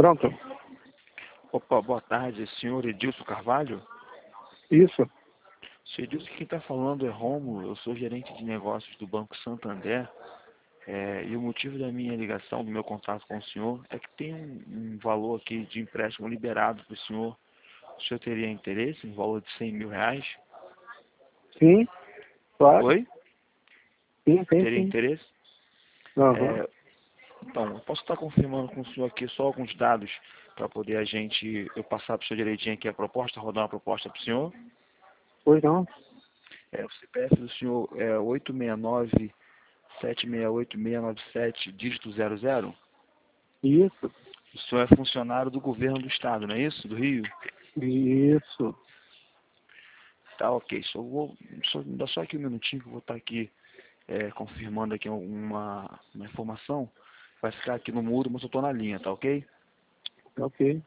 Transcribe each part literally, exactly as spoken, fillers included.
Pronto. Opa, boa tarde, senhor Edilson Carvalho? Isso. Senhor Edilson, quem está falando é Rômulo, eu sou gerente de negócios do Banco Santander, é, e o motivo da minha ligação, do meu contato com o senhor, é que tem um, um valor aqui de empréstimo liberado para o senhor. O senhor teria interesse em valor de cem mil reais? Sim, claro. Oi? Sim, sim, Teria sim. interesse? Uhum. É, então, eu posso estar confirmando com o senhor aqui só alguns dados para poder a gente, eu passar para o senhor direitinho aqui a proposta, rodar uma proposta para o senhor. Pois não. É, o C P F do senhor é oito seis nove, sete seis oito, seis nove sete, dígito zero zero. Isso. O senhor é funcionário do governo do estado, não é isso? Do Rio? Isso. Tá, ok. Só vou, só, me dá só aqui um minutinho que eu vou estar aqui é, confirmando aqui uma, uma informação. Vai ficar aqui no muro, mas eu estou na linha, tá ok? Ok.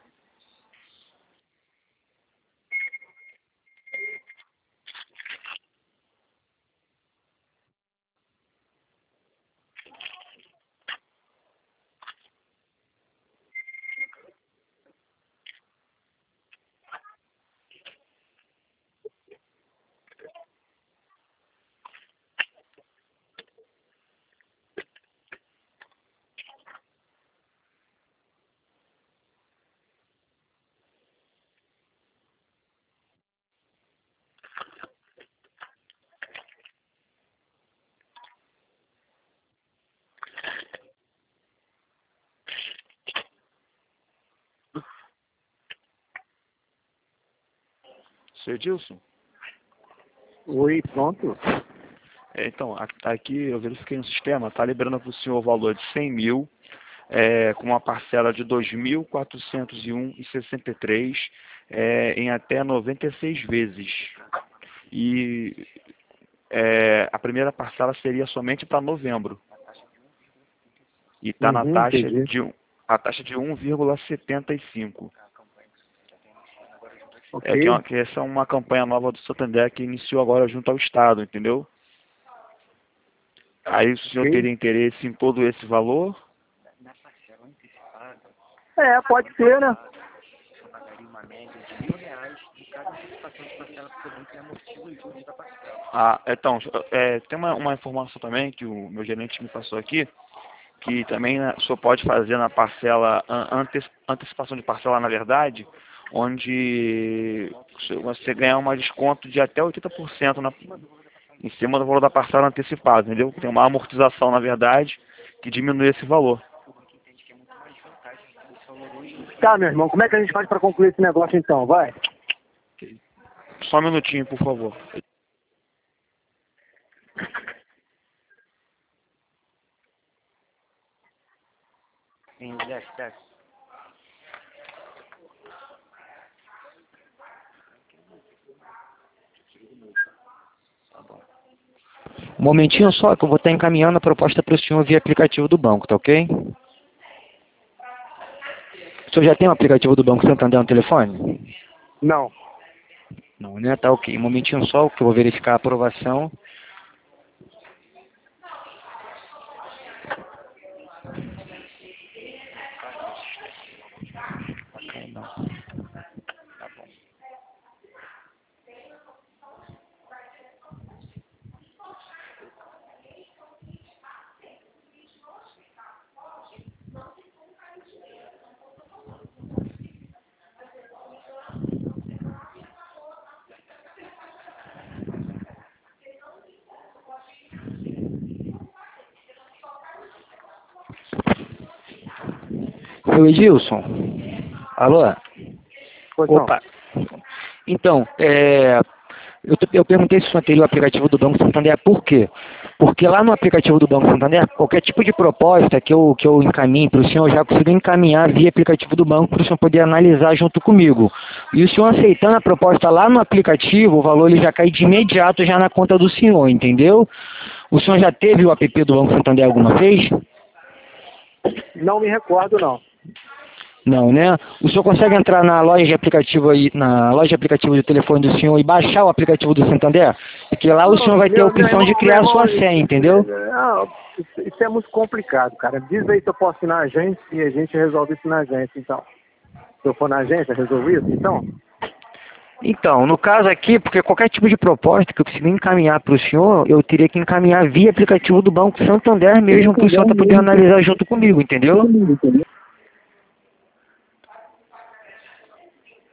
Senhor Edilson? Oi, pronto. É, então, a- aqui eu verifiquei no sistema, está liberando para o senhor o valor de cem mil, é, com uma parcela de dois mil quatrocentos e um vírgula sessenta e três, é, em até noventa e seis vezes. E é, a primeira parcela seria somente para novembro. E está na Uhum, taxa entendi. de, um- a taxa de um vírgula setenta e cinco. É que, é Ok. uma, que essa é uma campanha nova do Santander que iniciou agora junto ao Estado, entendeu? Aí o senhor Ok. teria interesse em todo esse valor? É, pode ser, né? Ah, então, é, tem uma, uma informação também que o meu gerente me passou aqui, que também né, o senhor pode fazer na parcela, an- antes, antecipação de parcela, na verdade, onde você ganha um desconto de até oitenta por cento na, em cima do valor da parcela antecipada, entendeu? Tem uma amortização, na verdade, que diminui esse valor. Tá, meu irmão, como é que a gente faz pra concluir esse negócio então? Vai. Só um minutinho, por favor. Um momentinho só, que eu vou estar encaminhando a proposta para o senhor via aplicativo do banco, tá ok? O senhor já tem o aplicativo do Banco Santander no telefone? Não. Não, né? Tá ok. Um momentinho só, que eu vou verificar a aprovação. Não. Seu Edilson? Alô? Pois não. Opa. Então, é, eu, te- eu perguntei se o senhor teria o aplicativo do Banco Santander, por quê? Porque lá no aplicativo do Banco Santander, qualquer tipo de proposta que eu, que eu encaminhe para o senhor, eu já consigo encaminhar via aplicativo do banco para o senhor poder analisar junto comigo. E o senhor aceitando a proposta lá no aplicativo, o valor ele já cai de imediato já na conta do senhor, entendeu? O senhor já teve o app do Banco Santander alguma vez? Não me recordo, não. Não, né? O senhor consegue entrar na loja de aplicativo aí, na loja de aplicativo do telefone do senhor e baixar o aplicativo do Santander? E Porque lá o senhor vai ter a opção de criar a sua senha, entendeu? Não, isso, isso é muito complicado, cara. Diz aí se eu posso ir na agência e a gente resolve isso na agência, então. Se eu for na agência, resolver isso, então? Então, no caso aqui, porque qualquer tipo de proposta que eu conseguir encaminhar para o senhor, eu teria que encaminhar via aplicativo do Banco Santander mesmo, para o senhor estar podendo analisar junto comigo, entendeu?